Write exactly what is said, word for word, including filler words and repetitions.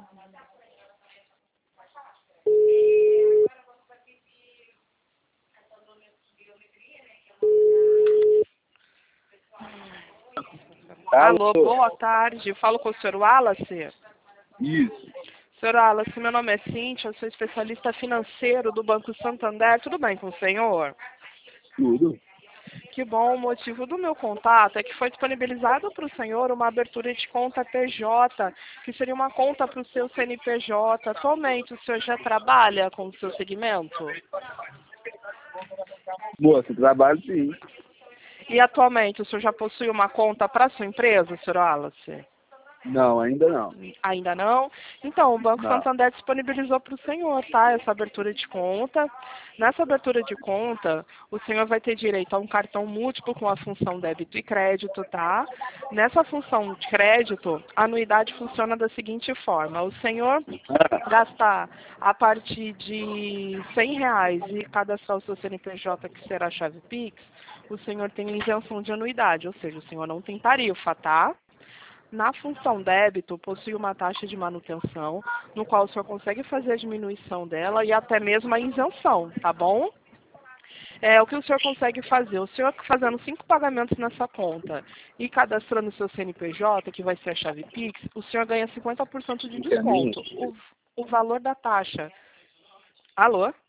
Alô, boa tarde. Falo com o senhor Wallace? Isso. senhor Wallace, meu nome é Cíntia, eu sou especialista financeiro do Banco Santander. Tudo bem com o senhor? Tudo. Que bom, o motivo do meu contato é que foi disponibilizado para o senhor uma abertura de conta P J, que seria uma conta para o seu C N P J. Atualmente, o senhor já trabalha com o seu segmento? Moça, trabalho sim. E atualmente, o senhor já possui uma conta para a sua empresa, senhor Wallace? Não, ainda não. Ainda não? Então, o Banco Não. Santander disponibilizou para o senhor, tá? Essa abertura de conta. Nessa abertura de conta, o senhor vai ter direito a um cartão múltiplo com a função débito e crédito, tá? Nessa função de crédito, a anuidade funciona da seguinte forma. O senhor gastar a partir de cem reais e cadastrar o seu C N P J, que será a chave Pix, o senhor tem isenção de anuidade, ou seja, o senhor não tem tarifa, tá? Na função débito, possui uma taxa de manutenção, no qual o senhor consegue fazer a diminuição dela e até mesmo a isenção, tá bom? É o que o senhor consegue fazer. O senhor fazendo cinco pagamentos nessa conta e cadastrando o seu C N P J, que vai ser a chave Pix, o senhor ganha cinquenta por cento de desconto. O, o valor da taxa. Alô?